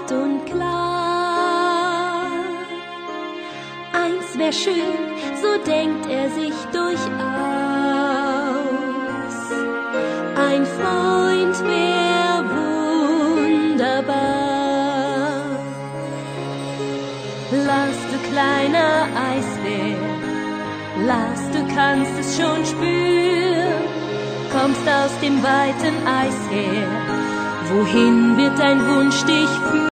weit und klar. Eins wär schön, so denkt er sich durchaus. Ein Freund wär wunderbar. Lars, du kleiner Eisbär, Lars, du kannst es schon spüren, kommst aus dem weiten Eis her. Wohin wird dein Wunsch dich führen?